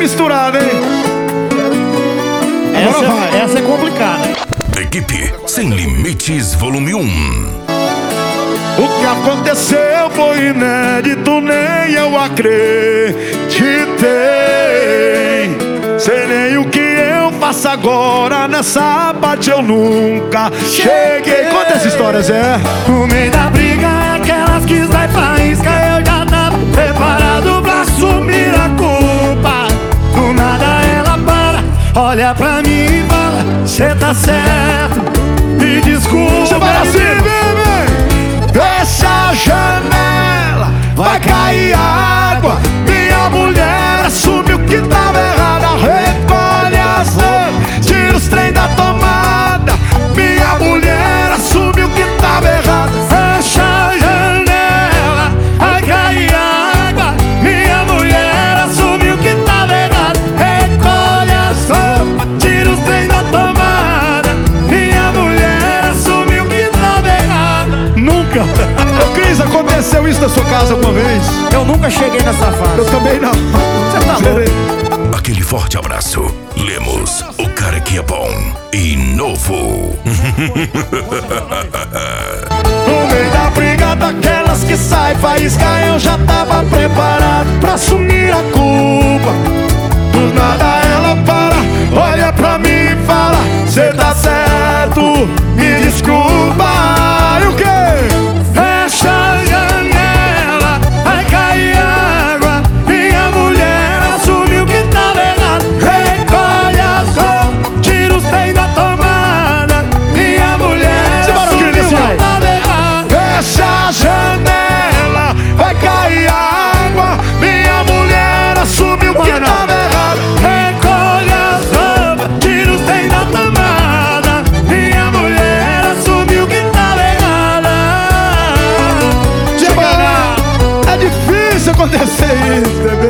misturada, hein? Essa é complicada. Equipe Sem Limites Volume 1. O que aconteceu foi inédito, nem eu acreditei. Sei nem o que eu faço agora, nessa parte eu nunca cheguei. Conta essa história, Zé. No meio da briga, aquelas que sai faísca, eu já tava preparado pra assumir a culpa. Do nada ela para, olha pra mim e fala: cê tá certo, me desculpa. Você vai assim, bebê. Fecha a janela, vai cair água. Minha mulher assume o que tava errado. Recolhe as roupas, tira os trem da tomada. Minha mulher assume o que tava errado. Fecha a janela, vai cair água. Minha mulher assume o que tava errado. Recolhe as roupas, tira os trem da tomada. Minha mulher assume o que tava errado. Nunca. Ô Cris, aconteceu isso na sua casa alguma vez? Eu nunca cheguei nessa fase. Eu também não. Você tá louco? Aquele forte abraço. Lemos, o cara que é bom e novo. No meio da briga daquelas que sai faísca, eu já tava preparado pra assumir a culpa. Do nada ela para, olha pra mim e fala: cê tá certo, me desculpa. E o quê? Fecha a janela, vai cair água. Minha mulher assume o que tava errado. Recolhe as roupas, tira os trem da tomada. Minha mulher assume o que tava errado. Fecha a janela, vai cair água. Minha mulher assume o que tava errado. Recolhe as roupas, tira os trem da tomada. Minha mulher assume o que tava errado. É difícil acontecer isso, bebê.